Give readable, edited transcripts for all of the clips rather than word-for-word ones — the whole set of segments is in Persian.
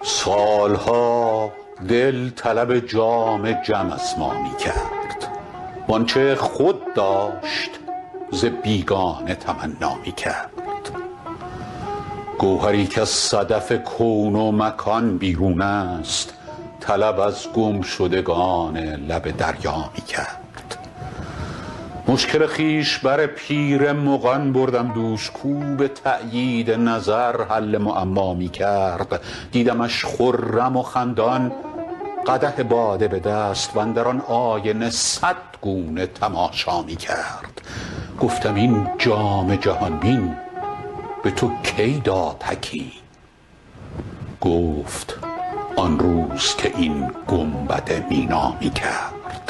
سالها دل طلب جام جم از ما می کرد، وانچه خود داشت ز بیگانه تمنا می کرد. گوهری که از صدف کون و مکان بیرون است، طلب از گم شدگان لب دریا می کرد. مشکل خویش بر پیر مغان بردم دوش، کو به تأیید نظر حل معما می کرد. دیدمش خرم و خندان قدح باده به دست، و اندر آن آینه 100 گونه تماشا می کرد. گفتم این جام جهان بین به تو کی داد حکیم؟ گفت آن روز که این گنبد مینا می کرد.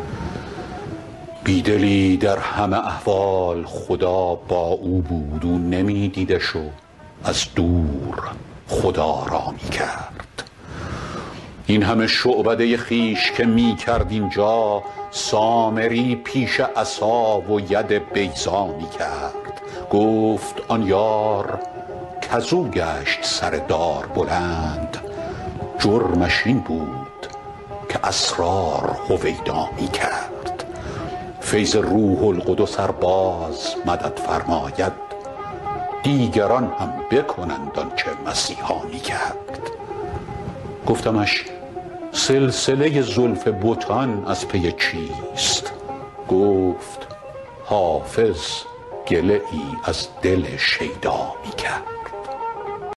بیدلی در همه احوال خدا با او بود، او نمی دیدش و از دور خدا را می کرد. این همه شعبده خویش که می کرد اینجا، سامری پیش عصا و ید بیضا می کرد. گفت آن یار کزو گشت سر دار بلند، جرمش این بود که اسرار هویدا می کرد. فیض روح القدس ار باز مدد فرماید، دیگران هم بکنند آنچه مسیحا می کرد. گفتمش سلسله زلف بتان از پی چیست؟ گفت حافظ گله ای از دل شیدا می کرد.